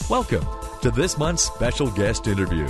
Welcome to this month's special guest interview.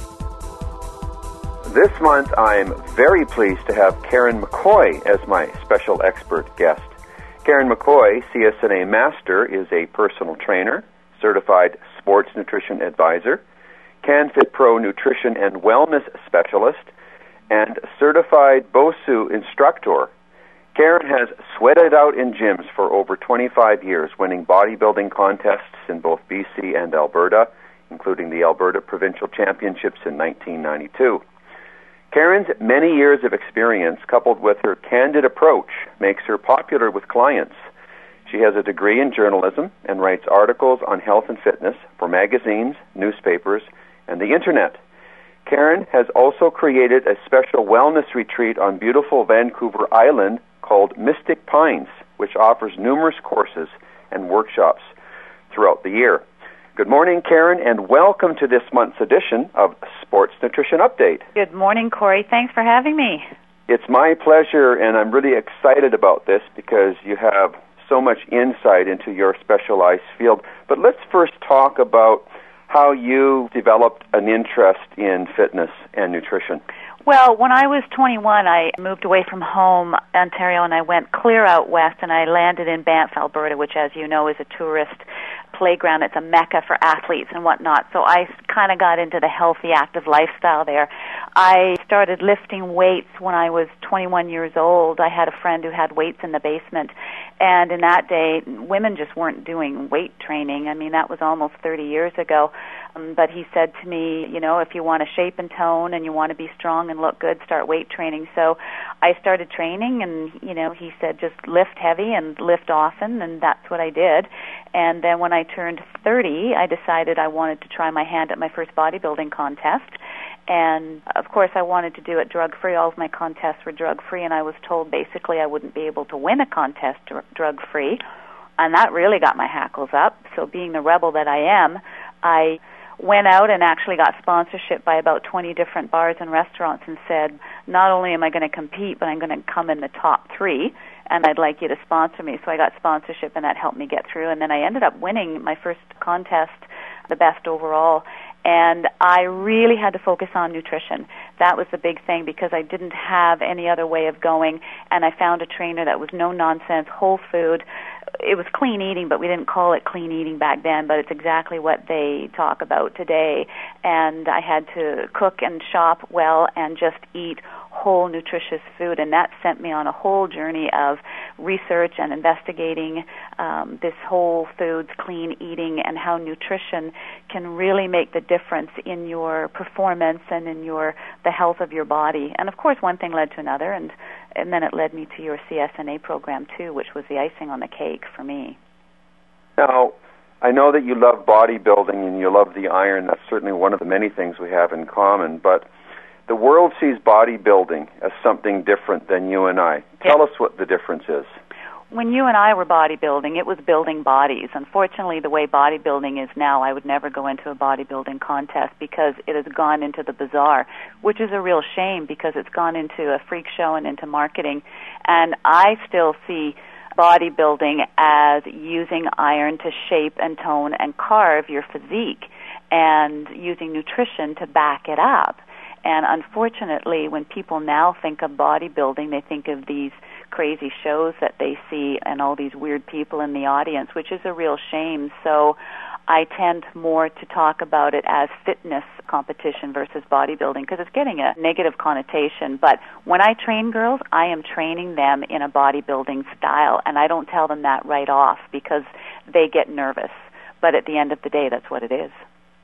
This month, I'm very pleased to have Karen McCoy as my special expert guest. Karen McCoy, CSNA Master, is a personal trainer, certified sports nutrition advisor, CanFit Pro nutrition and wellness specialist, and certified BOSU instructor. Karen has sweated out in gyms for over 25 years, winning bodybuilding contests in both BC and Alberta, including the Alberta Provincial Championships in 1992. Karen's many years of experience, coupled with her candid approach, makes her popular with clients. She has a degree in journalism and writes articles on health and fitness for magazines, newspapers, and the Internet. Karen has also created a special wellness retreat on beautiful Vancouver Island called Mystic Pines, which offers numerous courses and workshops throughout the year. Good morning, Karen, and welcome to this month's edition of Sports Nutrition Update. Good morning, Corey. Thanks for having me. It's my pleasure, and I'm really excited about this because you have so much insight into your specialized field. But let's first talk about how you developed an interest in fitness and nutrition. Well, when I was 21, I moved away from home, Ontario, and I went clear out west, and I landed in Banff, Alberta, which, as you know, is a tourist playground. It's a mecca for athletes and whatnot. So I kind of got into the healthy, active lifestyle there. I started lifting weights when I was 21 years old. I had a friend who had weights in the basement, and in that day, women just weren't doing weight training. I mean, that was almost 30 years ago. But he said to me, you know, if you want to shape and tone and you want to be strong and look good, start weight training. So I started training, and, you know, he said just lift heavy and lift often, and that's what I did. And then when I turned 30, I decided I wanted to try my hand at my first bodybuilding contest. And, of course, I wanted to do it drug-free. All of my contests were drug-free, and I was told basically I wouldn't be able to win a contest drug-free. And that really got my hackles up. So being the rebel that I am, I went out and actually got sponsorship by about 20 different bars and restaurants and said, not only am I going to compete, but I'm going to come in the top 3, and I'd like you to sponsor me. So I got sponsorship, and that helped me get through. And then I ended up winning my first contest, the best overall. And I really had to focus on nutrition. That was the big thing because I didn't have any other way of going, and I found a trainer that was no-nonsense, whole food. It was clean eating, but we didn't call it clean eating back then, but it's exactly what they talk about today. And I had to cook and shop well and just eat whole, nutritious food, and that sent me on a whole journey of research and investigating this whole foods, clean eating, and how nutrition can really make the difference in your performance and in the health of your body. And, of course, one thing led to another, and then it led me to your CSNA program, too, which was the icing on the cake for me. Now, I know that you love bodybuilding and you love the iron. That's certainly one of the many things we have in common, but the world sees bodybuilding as something different than you and I. Tell us what the difference is. When you and I were bodybuilding, it was building bodies. Unfortunately, the way bodybuilding is now, I would never go into a bodybuilding contest because it has gone into the bizarre, which is a real shame because it's gone into a freak show and into marketing. And I still see bodybuilding as using iron to shape and tone and carve your physique and using nutrition to back it up. And unfortunately, when people now think of bodybuilding, they think of these crazy shows that they see and all these weird people in the audience, which is a real shame. So I tend more to talk about it as fitness competition versus bodybuilding because it's getting a negative connotation. But when I train girls, I am training them in a bodybuilding style, and I don't tell them that right off because they get nervous. But at the end of the day, that's what it is.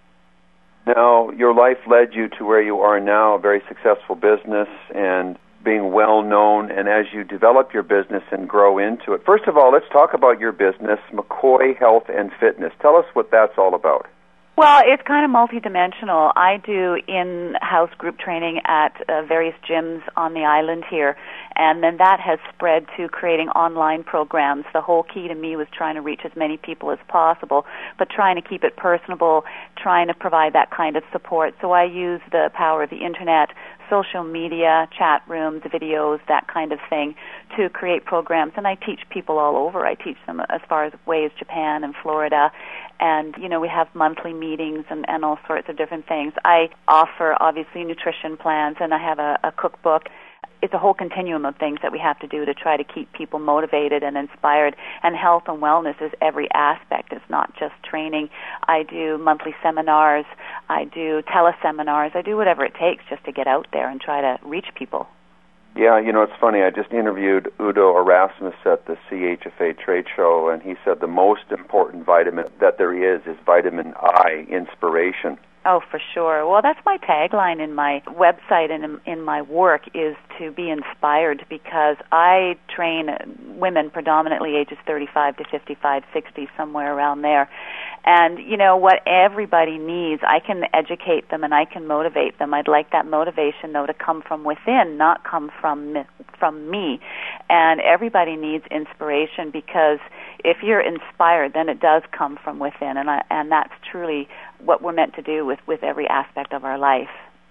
Now, your life led you to where you are now, a very successful business and being well known. And as you develop your business and grow into it, first of all, let's talk about your business, McCoy Health and Fitness. Tell us what that's all about. Well, it's kind of multidimensional. I do in-house group training at various gyms on the island here, and then that has spread to creating online programs. The whole key to me was trying to reach as many people as possible, but trying to keep it personable, trying to provide that kind of support. So I use the power of the Internet, social media, chat rooms, videos, that kind of thing, to create programs. And I teach people all over. I teach them as far away as Japan and Florida. And, we have monthly meetings and all sorts of different things. I offer, obviously, nutrition plans, and I have a cookbook. It's a whole continuum of things that we have to do to try to keep people motivated and inspired. And health and wellness is every aspect. It's not just training. I do monthly seminars. I do teleseminars. I do whatever it takes just to get out there and try to reach people. Yeah, it's funny. I just interviewed Udo Erasmus at the CHFA trade show, and he said the most important vitamin that there is vitamin I, inspiration. Oh, for sure. Well, that's my tagline in my website and in my work, is to be inspired, because I train women predominantly ages 35 to 55, 60, somewhere around there. And, what everybody needs, I can educate them and I can motivate them. I'd like that motivation, though, to come from within, not come from me. And everybody needs inspiration, because if you're inspired, then it does come from within. And that's truly what we're meant to do with every aspect of our life.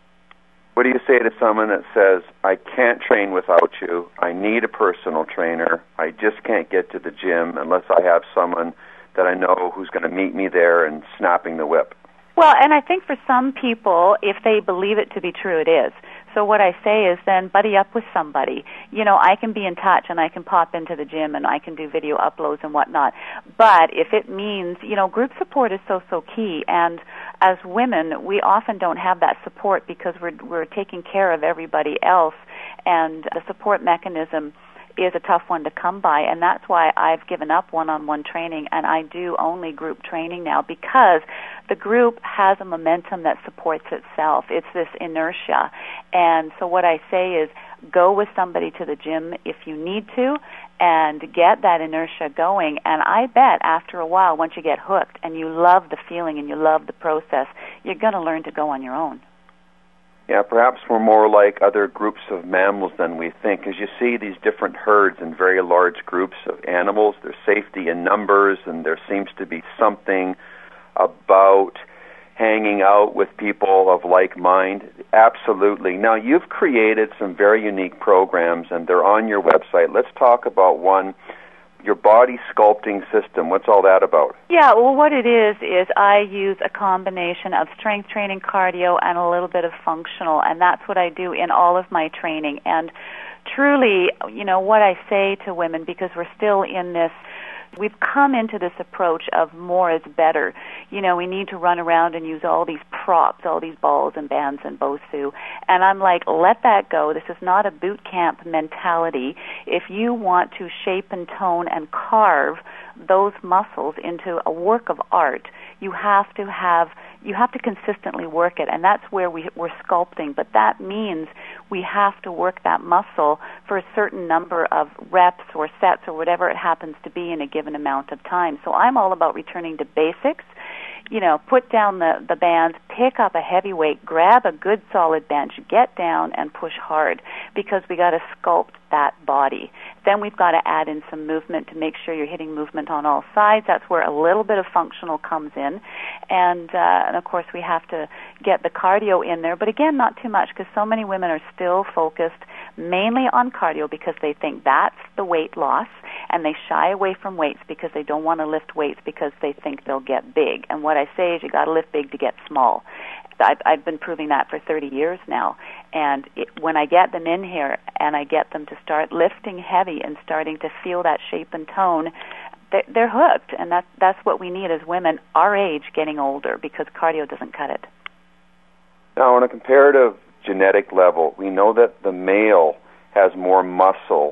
What do you say to someone that says, I can't train without you, I need a personal trainer, I just can't get to the gym unless I have someone that I know who's going to meet me there and snapping the whip? Well, and I think for some people, if they believe it to be true, it is. So what I say is then buddy up with somebody. I can be in touch and I can pop into the gym and I can do video uploads and whatnot. But if it means, group support is so key. And as women, we often don't have that support because we're taking care of everybody else. And the support mechanism is a tough one to come by, and that's why I've given up one-on-one training, and I do only group training now, because the group has a momentum that supports itself. It's this inertia. And so what I say is go with somebody to the gym if you need to and get that inertia going. And I bet after a while, once you get hooked and you love the feeling and you love the process, you're going to learn to go on your own. Yeah, perhaps we're more like other groups of mammals than we think. As you see these different herds and very large groups of animals, there's safety in numbers, and there seems to be something about hanging out with people of like mind. Absolutely. Now, you've created some very unique programs, and they're on your website. Let's talk about one, your body sculpting system. What's all that about? Yeah, well, what it is I use a combination of strength training, cardio, and a little bit of functional, and that's what I do in all of my training. And truly, what I say to women, because we're still in this, we've come into this approach of more is better. We need to run around and use all these props, all these balls and bands and BOSU. And I'm like, let that go. This is not a boot camp mentality. If you want to shape and tone and carve those muscles into a work of art, you have to consistently work it, and that's where we're sculpting. But that means we have to work that muscle for a certain number of reps or sets or whatever it happens to be in a given amount of time. So I'm all about returning to basics. Put down the bands, pick up a heavy weight, grab a good solid bench, get down and push hard, because we got to sculpt that body. Then we've got to add in some movement to make sure you're hitting movement on all sides. That's where a little bit of functional comes in. And of course, we have to get the cardio in there. But again, not too much, because so many women are still focused mainly on cardio because they think that's the weight loss, and they shy away from weights because they don't want to lift weights because they think they'll get big. And what I say is you got to lift big to get small. I've been proving that for 30 years now. And when I get them in here and I get them to start lifting heavy and starting to feel that shape and tone, they're hooked. And that's what we need as women our age getting older, because cardio doesn't cut it. Now, on a comparative genetic level, we know that the male has more muscle.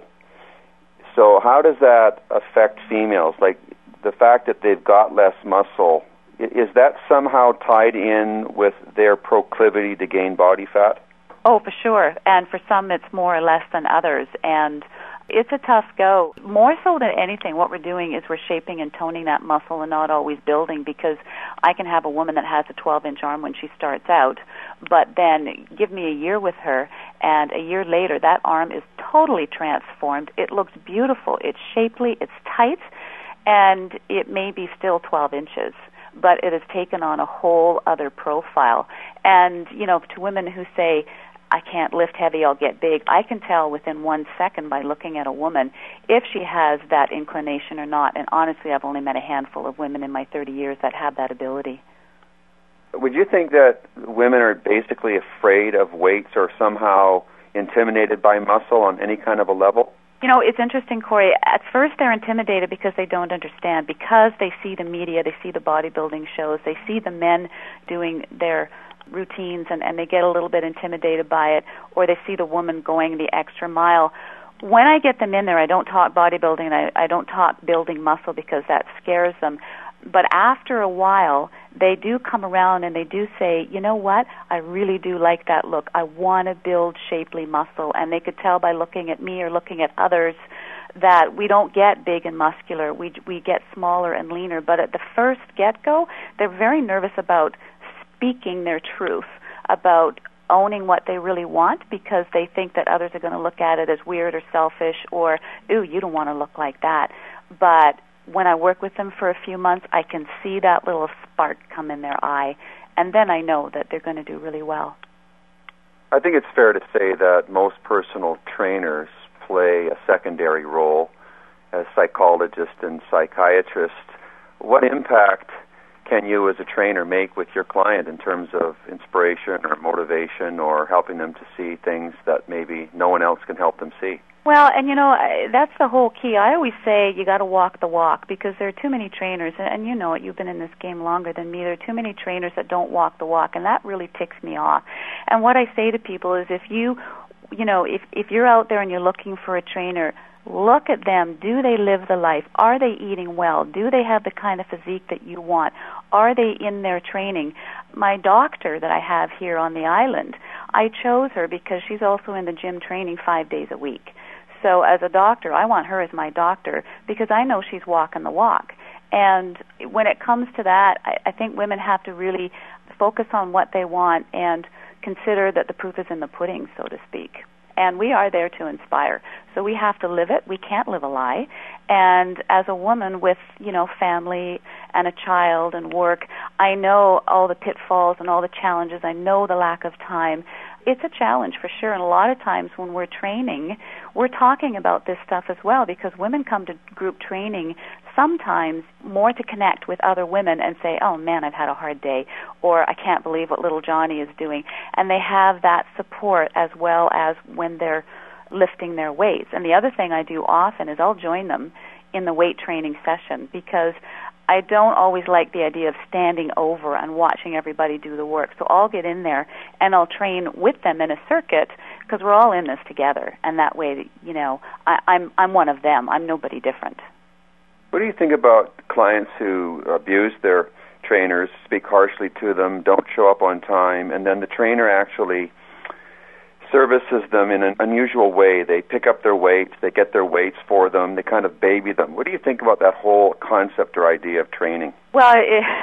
So how does that affect females? Like the fact that they've got less muscle, is that somehow tied in with their proclivity to gain body fat? Oh, for sure. And for some, it's more or less than others. And it's a tough go. More so than anything, what we're doing is we're shaping and toning that muscle and not always building, because I can have a woman that has a 12-inch arm when she starts out, but then give me a year with her, and a year later, that arm is totally transformed. It looks beautiful. It's shapely. It's tight, and it may be still 12 inches. But it has taken on a whole other profile. And, to women who say, I can't lift heavy, I'll get big. I can tell within 1 second by looking at a woman if she has that inclination or not. And honestly, I've only met a handful of women in my 30 years that have that ability. Would you think that women are basically afraid of weights or somehow intimidated by muscle on any kind of a level? You know, it's interesting, Corey. At first they're intimidated because they don't understand, because they see the media, they see the bodybuilding shows, they see the men doing their routines and they get a little bit intimidated by it, or they see the woman going the extra mile. When I get them in there, I don't talk bodybuilding, I don't talk building muscle because that scares them. But after a while, they do come around and they do say, you know what, I really do like that look. I want to build shapely muscle. And they could tell by looking at me or looking at others that we don't get big and muscular. We get smaller and leaner. But at the first get-go, they're very nervous about speaking their truth, about owning what they really want, because they think that others are going to look at it as weird or selfish or, ooh, you don't want to look like that. But when I work with them for a few months, I can see that little spark come in their eye, and then I know that they're going to do really well. I think it's fair to say that most personal trainers play a secondary role as psychologists and psychiatrists. What impact can you as a trainer make with your client in terms of inspiration or motivation or helping them to see things that maybe no one else can help them see? Well, and you know, that's the whole key. I always say you got to walk the walk, because there are too many trainers, and you know it, you've been in this game longer than me, there are too many trainers that don't walk the walk, and that really ticks me off. And what I say to people is, if you're out there and you're looking for a trainer, look at them. Do they live the life? Are they eating well? Do they have the kind of physique that you want? Are they in their training? My doctor that I have here on the island, I chose her because she's also in the gym training 5 days a week. So as a doctor, I want her as my doctor because I know she's walking the walk. And when it comes to that, I think women have to really focus on what they want and consider that the proof is in the pudding, so to speak. And we are there to inspire. So we have to live it. We can't live a lie. And as a woman with, family and a child and work, I know all the pitfalls and all the challenges. I know the lack of time. It's a challenge for sure, and a lot of times when we're training, we're talking about this stuff as well, because women come to group training sometimes more to connect with other women and say, oh man, I've had a hard day, or I can't believe what little Johnny is doing, and they have that support as well as when they're lifting their weights. And the other thing I do often is I'll join them in the weight training session, because I don't always like the idea of standing over and watching everybody do the work. So I'll get in there and I'll train with them in a circuit, because we're all in this together. And that way, I'm one of them. I'm nobody different. What do you think about clients who abuse their trainers, speak harshly to them, don't show up on time, and then the trainer actually services them in an unusual way? They pick up their weights, they get their weights for them, they kind of baby them. What do you think about that whole concept or idea of training? Well,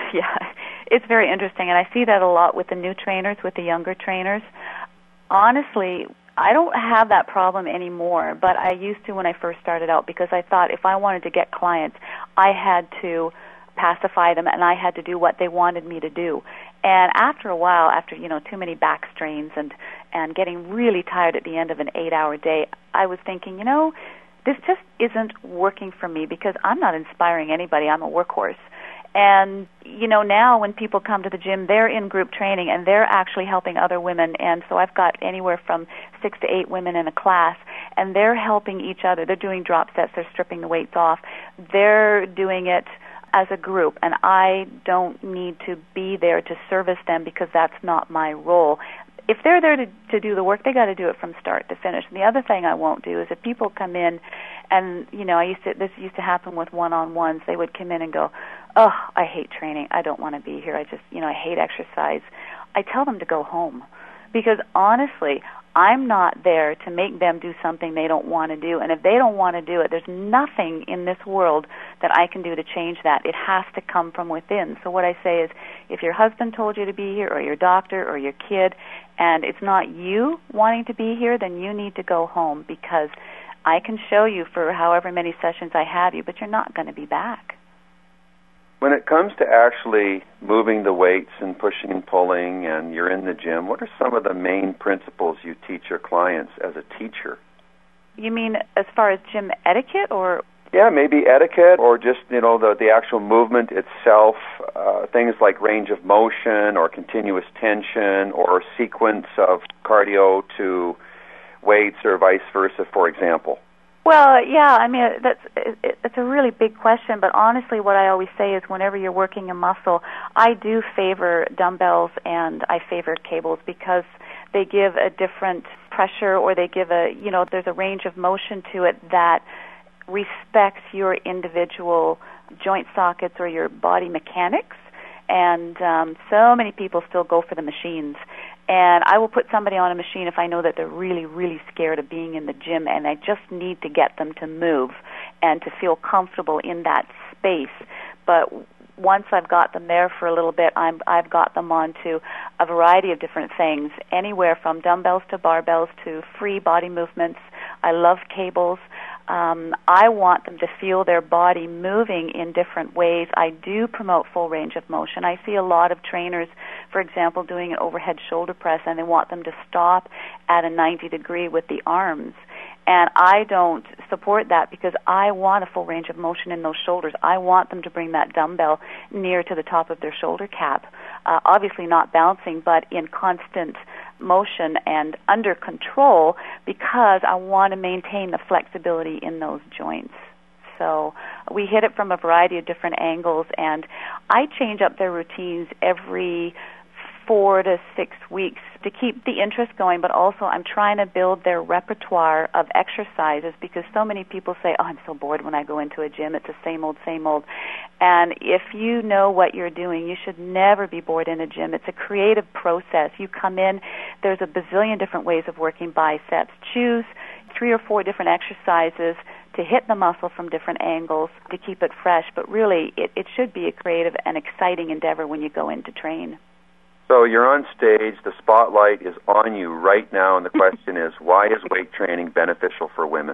it's very interesting, and I see that a lot with the new trainers, with the younger trainers. Honestly, I don't have that problem anymore, but I used to when I first started out, because I thought if I wanted to get clients, I had to pacify them and I had to do what they wanted me to do. And after a while, after too many back strains and getting really tired at the end of an 8-hour day, I was thinking, this just isn't working for me, because I'm not inspiring anybody. I'm a workhorse. And now when people come to the gym, they're in group training and they're actually helping other women. And so I've got anywhere from 6 to 8 women in a class, and they're helping each other. They're doing drop sets. They're stripping the weights off. They're doing it as a group, and I don't need to be there to service them, because that's not my role. If they're there to do the work, they got to do it from start to finish. And the other thing I won't do is if people come in and, this used to happen with one-on-ones, they would come in and go, oh, I hate training. I don't want to be here. I just, I hate exercise. I tell them to go home, because honestly, I'm not there to make them do something they don't want to do. And if they don't want to do it, there's nothing in this world that I can do to change that. It has to come from within. So what I say is, if your husband told you to be here, or your doctor, or your kid, and it's not you wanting to be here, then you need to go home, because I can show you for however many sessions I have you, but you're not going to be back. When it comes to actually moving the weights and pushing and pulling and you're in the gym, what are some of the main principles you teach your clients as a teacher? You mean as far as gym etiquette or? Yeah, maybe etiquette or just, the actual movement itself, things like range of motion or continuous tension or sequence of cardio to weights or vice versa, for example. Well, yeah, I mean, it's a really big question, but honestly what I always say is whenever you're working a muscle, I do favor dumbbells and I favor cables because they give a different pressure or they give there's a range of motion to it that respects your individual joint sockets or your body mechanics. And so many people still go for the machines. And I will put somebody on a machine if I know that they're really, really scared of being in the gym and I just need to get them to move and to feel comfortable in that space. But once I've got them there for a little bit, I've got them onto a variety of different things, anywhere from dumbbells to barbells to free body movements. I love cables. I want them to feel their body moving in different ways. I do promote full range of motion. I see a lot of trainers, for example, doing an overhead shoulder press, and they want them to stop at a 90 degree with the arms. And I don't support that because I want a full range of motion in those shoulders. I want them to bring that dumbbell near to the top of their shoulder cap. Obviously not bouncing, but in constant motion and under control because I want to maintain the flexibility in those joints. So we hit it from a variety of different angles, and I change up their routines every 4 to 6 weeks to keep the interest going, but also I'm trying to build their repertoire of exercises because so many people say, I'm so bored when I go into a gym. It's the same old, same old. And if you know what you're doing, you should never be bored in a gym. It's a creative process. You come in, there's a bazillion different ways of working biceps. Choose 3 or 4 different exercises to hit the muscle from different angles to keep it fresh, but really it should be a creative and exciting endeavor when you go in to train. So you're on stage, the spotlight is on you right now, and the question is, why is weight training beneficial for women?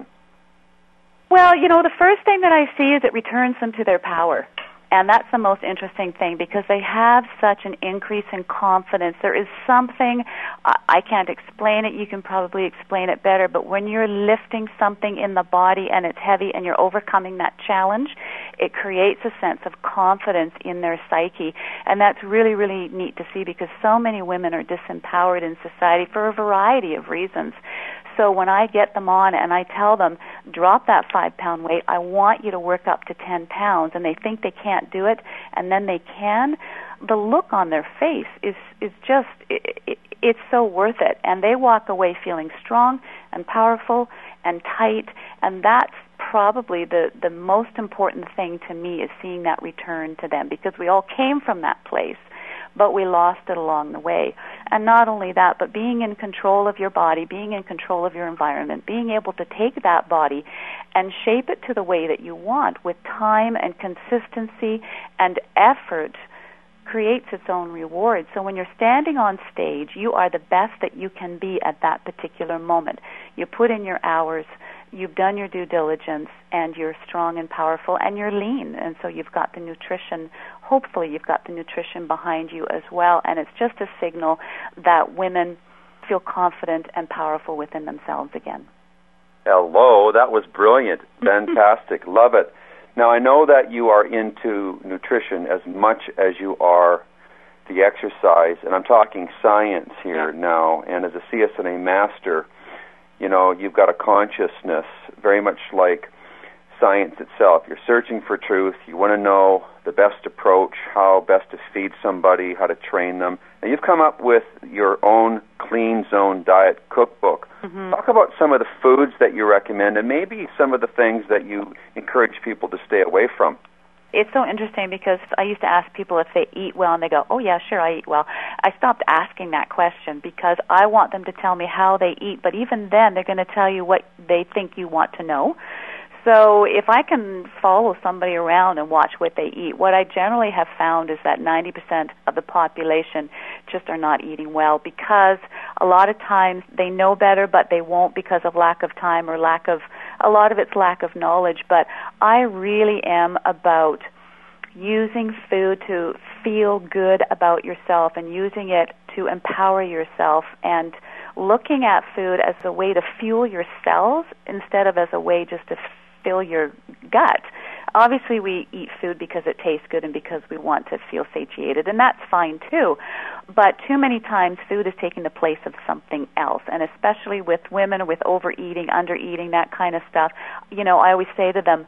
Well, the first thing that I see is it returns them to their power. And that's the most interesting thing because they have such an increase in confidence. There is something, I can't explain it, you can probably explain it better, but when you're lifting something in the body and it's heavy and you're overcoming that challenge, it creates a sense of confidence in their psyche. And that's really, really neat to see because so many women are disempowered in society for a variety of reasons. So when I get them on and I tell them, drop that 5-pound weight, I want you to work up to 10 pounds, and they think they can't do it, and then they can, the look on their face is just, it's so worth it. And they walk away feeling strong and powerful and tight, and that's probably the most important thing to me is seeing that return to them because we all came from that place, but we lost it along the way. And not only that, but being in control of your body, being in control of your environment, being able to take that body and shape it to the way that you want with time and consistency and effort creates its own reward. So when you're standing on stage, you are the best that you can be at that particular moment. You put in your hours, you've done your due diligence, and you're strong and powerful, and you're lean, and so you've got the nutrition. Hopefully you've got the nutrition behind you as well, and it's just a signal that women feel confident and powerful within themselves again. Hello, that was brilliant. Fantastic. Love it. Now, I know that you are into nutrition as much as you are the exercise, and I'm talking science here now, and as a CSNA master, you've got a consciousness very much like science itself. You're searching for truth. You want to know the best approach, how best to feed somebody, how to train them. And you've come up with your own Clean Zone Diet cookbook. Mm-hmm. Talk about some of the foods that you recommend and maybe some of the things that you encourage people to stay away from. It's so interesting because I used to ask people if they eat well, and they go, oh, yeah, sure, I eat well. I stopped asking that question because I want them to tell me how they eat, but even then they're going to tell you what they think you want to know. So if I can follow somebody around and watch what they eat, what I generally have found is that 90% of the population just are not eating well because a lot of times they know better, but they won't because of lack of time or a lot of it's lack of knowledge. But I really am about using food to feel good about yourself and using it to empower yourself and looking at food as a way to fuel your cells instead of as a way just to fill your gut. Obviously, we eat food because it tastes good and because we want to feel satiated, and that's fine too. But too many times, food is taking the place of something else, and especially with women with overeating, undereating, that kind of stuff. You know, I always say to them,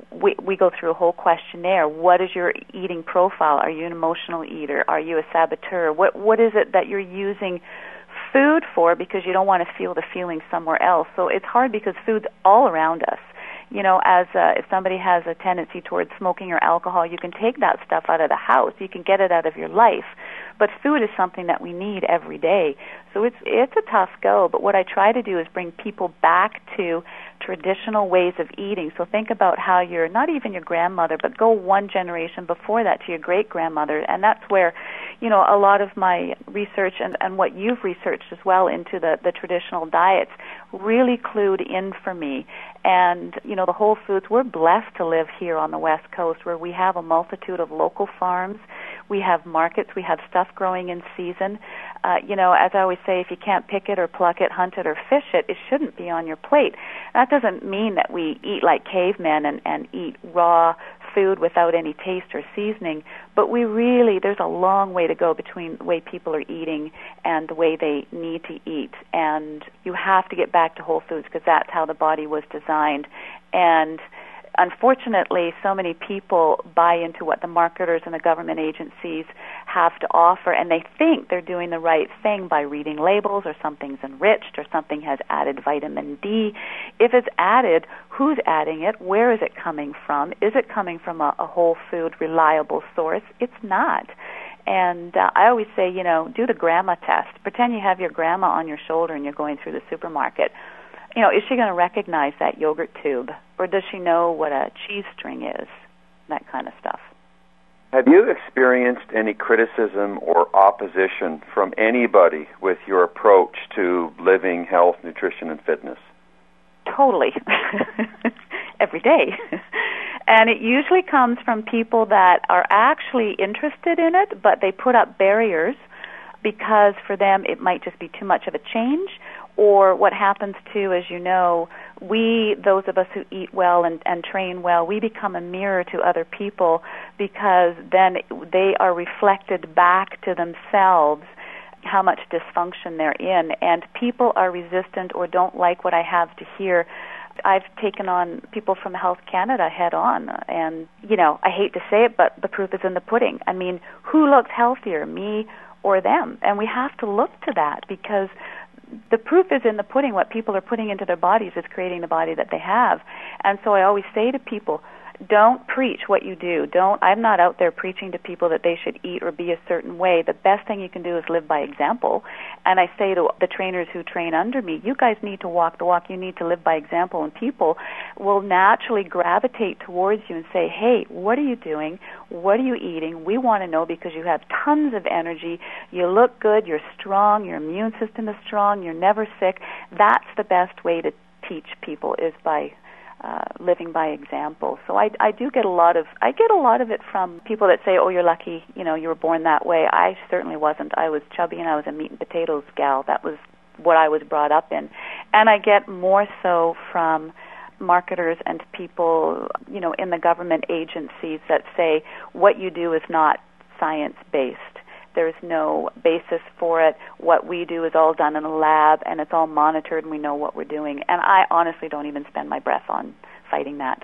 we go through a whole questionnaire. What is your eating profile? Are you an emotional eater? Are you a saboteur? What is it that you're using food for, because you don't want to feel the feeling somewhere else? So it's hard because food's all around us. You know, as if somebody has a tendency towards smoking or alcohol, you can take that stuff out of the house. You can get it out of your life. But food is something that we need every day. So it's a tough go. But what I try to do is bring people back to traditional ways of eating. So think about how not even your grandmother, but go one generation before that to your great-grandmother. And that's where, you know, a lot of my research and what you've researched as well into the traditional diets really clued in for me. And, you know, the Whole Foods, we're blessed to live here on the West Coast where we have a multitude of local farms. We have markets. We have stuff growing in season. You know, as I always say, if you can't pick it or pluck it, hunt it or fish it, it shouldn't be on your plate. That doesn't mean that we eat like cavemen and eat raw food without any taste or seasoning, but there's a long way to go between the way people are eating and the way they need to eat. And you have to get back to whole foods because that's how the body was designed. And unfortunately, so many people buy into what the marketers and the government agencies have to offer, and they think they're doing the right thing by reading labels, or something's enriched, or something has added vitamin D. If it's added, who's adding it? Where is it coming from? Is it coming from a whole food, reliable source? It's not. And I always say, you know, do the grandma test. Pretend you have your grandma on your shoulder and you're going through the supermarket. You know, is she going to recognize that yogurt tube? Or does she know what a cheese string is? That kind of stuff. Have you experienced any criticism or opposition from anybody with your approach to living, health, nutrition, and fitness? Totally. Every day. And it usually comes from people that are actually interested in it, but they put up barriers because for them it might just be too much of a change. Or what happens too, as you know, those of us who eat well and train well, we become a mirror to other people because then they are reflected back to themselves how much dysfunction they're in. And people are resistant or don't like what I have to hear. I've taken on people from Health Canada head on, and, you know, I hate to say it, but the proof is in the pudding. I mean, who looks healthier, me or them? And we have to look to that because the proof is in the pudding. What people are putting into their bodies is creating the body that they have. And so I always say to people, don't preach what you do. I'm not out there preaching to people that they should eat or be a certain way. The best thing you can do is live by example. And I say to the trainers who train under me, you guys need to walk the walk. You need to live by example. And people will naturally gravitate towards you and say, hey, what are you doing? What are you eating? We want to know because you have tons of energy. You look good. You're strong. Your immune system is strong. You're never sick. That's the best way to teach people is by living by example. So I do get a lot of it from people that say, oh, you're lucky, you know, you were born that way. I certainly wasn't. I was chubby and I was a meat and potatoes gal. That was what I was brought up in. And I get more so from marketers and people, you know, in the government agencies that say what you do is not science-based. There's no basis for it. What we do is all done in a lab, and it's all monitored, and we know what we're doing. And I honestly don't even spend my breath on fighting that.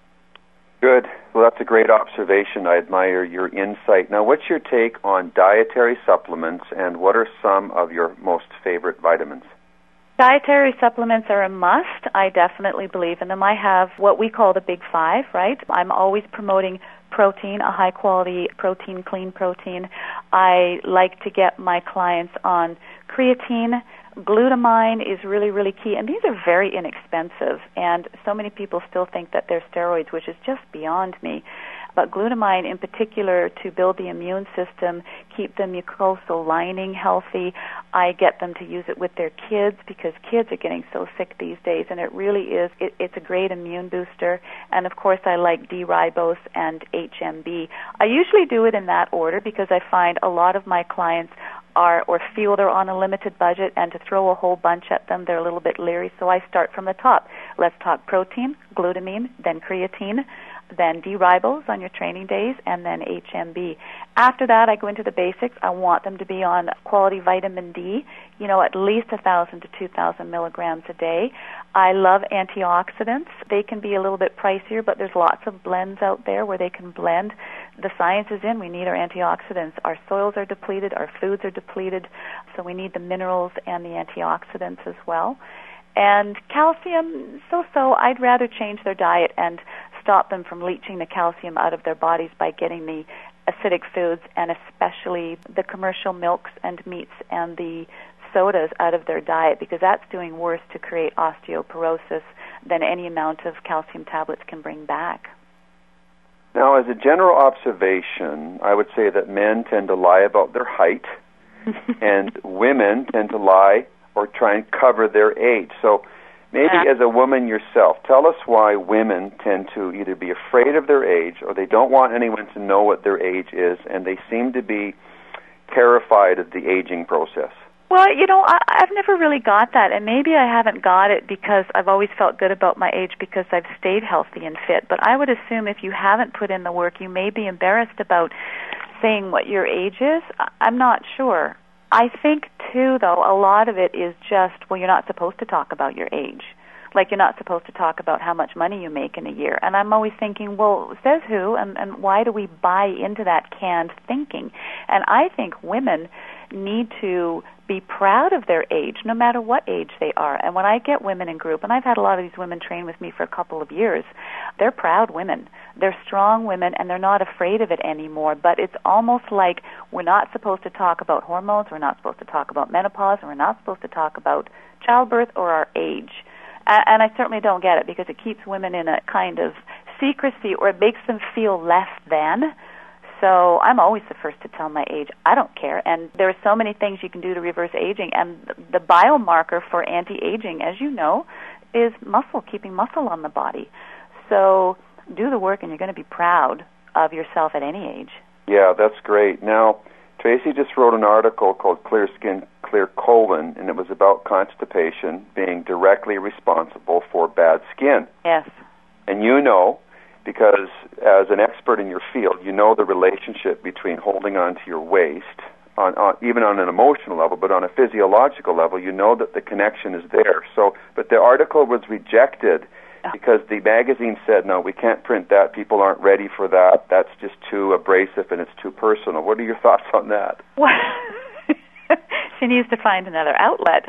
Good. Well, that's a great observation. I admire your insight. Now, what's your take on dietary supplements, and what are some of your most favorite vitamins? Dietary supplements are a must. I definitely believe in them. I have what we call the Big Five, right? I'm always promoting protein, a high-quality protein, clean protein. I like to get my clients on creatine. Glutamine is really, really key, and these are very inexpensive, and so many people still think that they're steroids, which is just beyond me. but glutamine in particular to build the immune system, keep the mucosal lining healthy. I get them to use it with their kids because kids are getting so sick these days, and it really is, it's a great immune booster. And of course I like D-ribose and HMB. I usually do it in that order because I find a lot of my clients are or feel they're on a limited budget, and to throw a whole bunch at them, they're a little bit leery. So I start from the top. Let's talk protein, glutamine, then creatine, then D-ribose on your training days, and then HMB. After that, I go into the basics. I want them to be on quality vitamin D, at least 1,000 to 2,000 milligrams a day. I love antioxidants. They can be a little bit pricier, but there's lots of blends out there where they can blend. The science is in. We need our antioxidants. Our soils are depleted. Our foods are depleted. So we need the minerals and the antioxidants as well. And calcium, so-so. I'd rather change their diet and stop them from leaching the calcium out of their bodies by getting the acidic foods and especially the commercial milks and meats and the sodas out of their diet, because that's doing worse to create osteoporosis than any amount of calcium tablets can bring back. Now, as a general observation, I would say that men tend to lie about their height and women tend to lie or try and cover their age. So maybe as a woman yourself, tell us why women tend to either be afraid of their age or they don't want anyone to know what their age is, and they seem to be terrified of the aging process. Well, I've never really got that, and maybe I haven't got it because I've always felt good about my age because I've stayed healthy and fit. But I would assume if you haven't put in the work, you may be embarrassed about saying what your age is. I'm not sure. I think, too, though, a lot of it is just, you're not supposed to talk about your age. Like, you're not supposed to talk about how much money you make in a year. And I'm always thinking, well, says who, and why do we buy into that canned thinking? And I think women need to be proud of their age, no matter what age they are. And when I get women in group, and I've had a lot of these women train with me for a couple of years, they're proud women. They're strong women, and they're not afraid of it anymore. But it's almost like we're not supposed to talk about hormones, we're not supposed to talk about menopause, and we're not supposed to talk about childbirth or our age. And I certainly don't get it because it keeps women in a kind of secrecy, or it makes them feel less than. So I'm always the first to tell my age. I don't care. And there are so many things you can do to reverse aging. And the biomarker for anti-aging, as you know, is muscle, keeping muscle on the body. So do the work and you're going to be proud of yourself at any age. Yeah, that's great. Now, Tracy just wrote an article called Clear Skin, Clear Colon, and it was about constipation being directly responsible for bad skin. Yes. And because as an expert in your field, you know the relationship between holding on to your waist, even on an emotional level, but on a physiological level, you know that the connection is there. So, but the article was rejected because the magazine said, no, we can't print that. People aren't ready for that. That's just too abrasive and it's too personal. What are your thoughts on that? Well, she needs to find another outlet.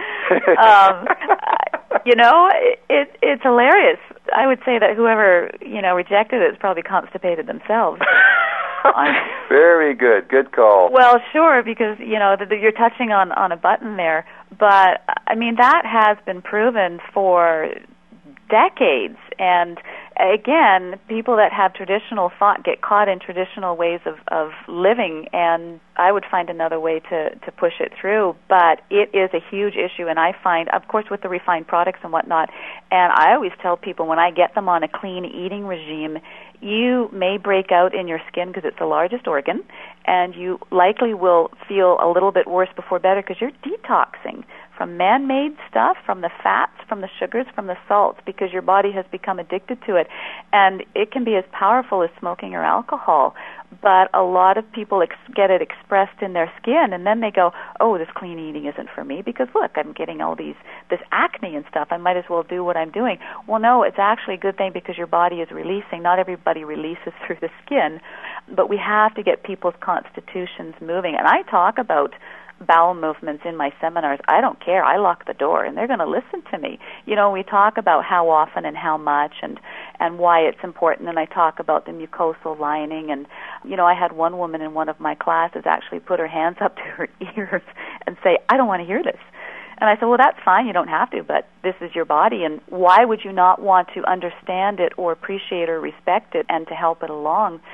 It's hilarious. I would say that whoever, rejected it is probably constipated themselves. Very good. Good call. Well, sure, because, you're touching on a button there. But, that has been proven for decades. And, again, people that have traditional thought get caught in traditional ways of living, and I would find another way to push it through. But it is a huge issue, and I find, of course, with the refined products and whatnot, and I always tell people when I get them on a clean eating regime, you may break out in your skin because it's the largest organ, and you likely will feel a little bit worse before better because you're detoxing from man-made stuff, from the fats, from the sugars, from the salts, because your body has become addicted to it. And it can be as powerful as smoking or alcohol. But a lot of people get it expressed in their skin, and then they go, oh, this clean eating isn't for me because, look, I'm getting all this acne and stuff. I might as well do what I'm doing. Well, no, it's actually a good thing because your body is releasing. Not everybody releases through the skin, but we have to get people's constitutions moving. And I talk about bowel movements in my seminars. I don't care. I lock the door, and they're going to listen to me. We talk about how often and how much and why it's important, and I talk about the mucosal lining. And, I had one woman in one of my classes actually put her hands up to her ears and say, I don't want to hear this. And I said, well, that's fine. You don't have to, but this is your body, and why would you not want to understand it or appreciate or respect it and to help it along?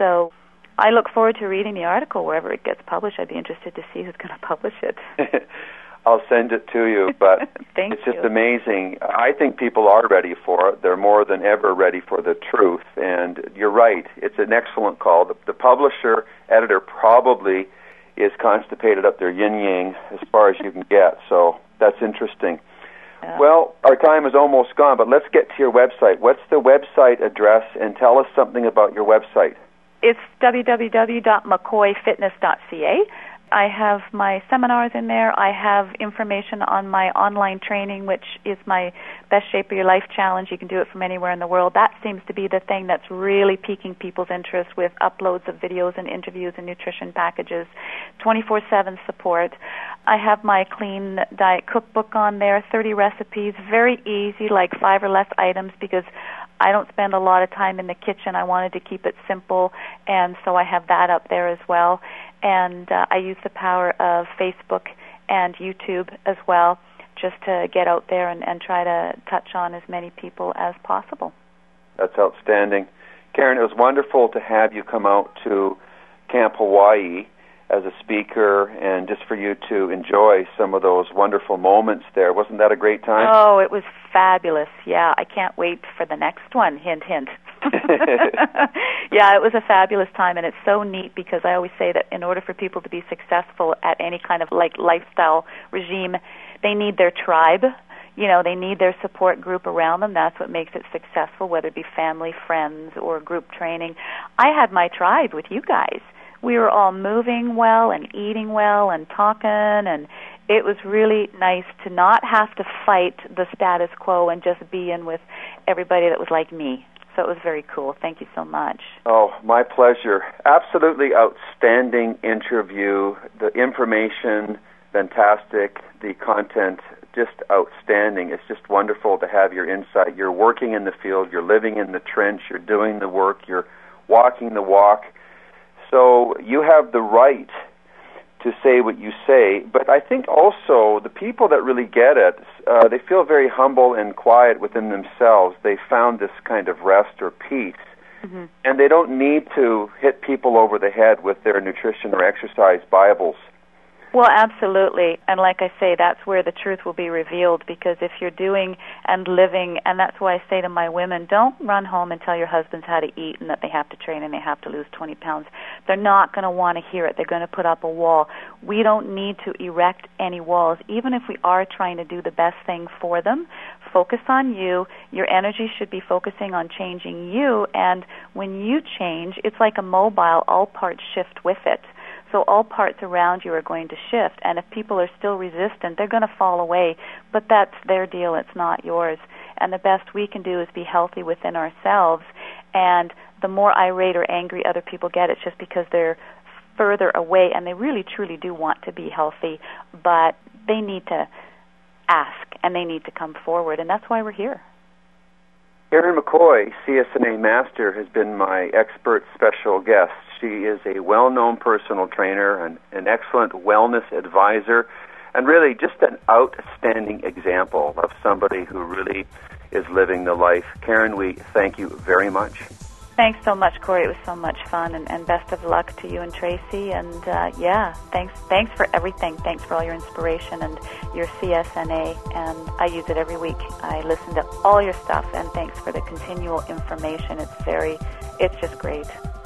So I look forward to reading the article wherever it gets published. I'd be interested to see who's going to publish it. I'll send it to you, but it's just amazing. I think people are ready for it. They're more than ever ready for the truth, and you're right. It's an excellent call. The publisher, editor probably is constipated up their yin-yang as far as you can get, so that's interesting. Yeah. Well, our time is almost gone, but let's get to your website. What's the website address, and tell us something about your website. It's www.mccoyfitness.ca. I have my seminars in there. I have information on my online training, which is my Best Shape of Your Life Challenge. You can do it from anywhere in the world. That seems to be the thing that's really piquing people's interest, with uploads of videos and interviews and nutrition packages, 24/7 support. I have my clean diet cookbook on there, 30 recipes, very easy, like 5 or less items, because I don't spend a lot of time in the kitchen. I wanted to keep it simple, and so I have that up there as well. And I use the power of Facebook and YouTube as well, just to get out there and try to touch on as many people as possible. That's outstanding. Karen, it was wonderful to have you come out to Camp Hawaii as a speaker, and just for you to enjoy some of those wonderful moments there. Wasn't that a great time? Oh, it was fabulous. Yeah, I can't wait for the next one. Hint, hint. Yeah, it was a fabulous time, and it's so neat because I always say that in order for people to be successful at any kind of like lifestyle regime, they need their tribe. You know, they need their support group around them. That's what makes it successful, whether it be family, friends, or group training. I had my tribe with you guys. We were all moving well and eating well and talking, and it was really nice to not have to fight the status quo and just be in with everybody that was like me. So it was very cool. Thank you so much. Oh, my pleasure. Absolutely outstanding interview. The information, fantastic. The content, just outstanding. It's just wonderful to have your insight. You're working in the field. You're living in the trench. You're doing the work. You're walking the walk. So you have the right to say what you say, but I think also the people that really get it, they feel very humble and quiet within themselves. They found this kind of rest or peace, and they don't need to hit people over the head with their nutrition or exercise Bibles. Well, absolutely. And like I say, that's where the truth will be revealed, because if you're doing and living, and that's why I say to my women, don't run home and tell your husbands how to eat and that they have to train and they have to lose 20 pounds. They're not going to want to hear it. They're going to put up a wall. We don't need to erect any walls, even if we are trying to do the best thing for them. Focus on you. Your energy should be focusing on changing you, and when you change, it's like a mobile, all parts shift with it. So all parts around you are going to shift, and if people are still resistant, they're going to fall away, but that's their deal, it's not yours. And the best we can do is be healthy within ourselves, and the more irate or angry other people get, it's just because they're further away, and they really, truly do want to be healthy, but they need to ask, and they need to come forward, and that's why we're here. Karen McCoy, CSNA Master, has been my expert special guest. She is a well-known personal trainer and an excellent wellness advisor, and really just an outstanding example of somebody who really is living the life. Karen, we thank you very much. Thanks so much, Corey. It was so much fun, and best of luck to you and Tracy. And thanks for everything. Thanks for all your inspiration and your CSNA. And I use it every week. I listen to all your stuff, and thanks for the continual information. It's just great.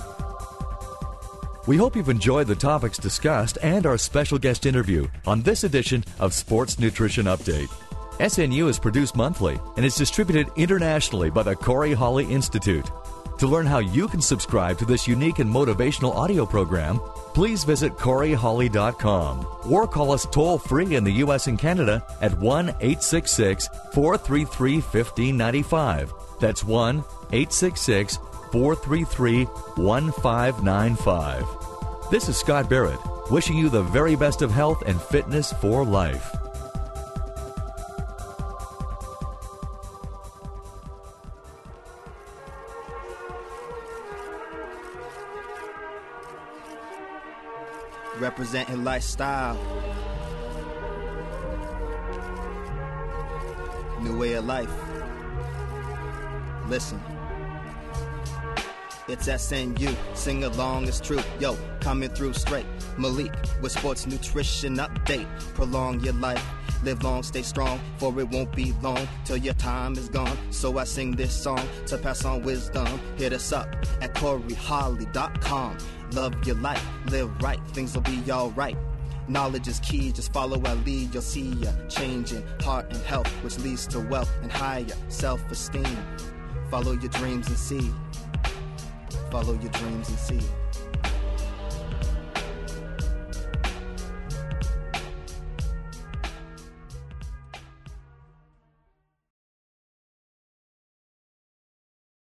We hope you've enjoyed the topics discussed and our special guest interview on this edition of Sports Nutrition Update. SNU is produced monthly and is distributed internationally by the Corey Holly Institute. To learn how you can subscribe to this unique and motivational audio program, please visit CoreyHolly.com or call us toll-free in the U.S. and Canada at 1-866-433-1595. That's 1-866-433-1595. This is Scott Barrett, wishing you the very best of health and fitness for life. Representing lifestyle, new way of life. Listen. It's SNU, sing along, it's true. Yo, coming through straight. Malik with Sports Nutrition Update. Prolong your life, live long, stay strong, for it won't be long till your time is gone. So I sing this song to pass on wisdom. Hit us up at CoreyHolly.com. Love your life, live right, things will be alright. Knowledge is key, just follow our lead. You'll see ya changing heart and health, which leads to wealth and higher self-esteem. Follow your dreams and see. Follow your dreams and see.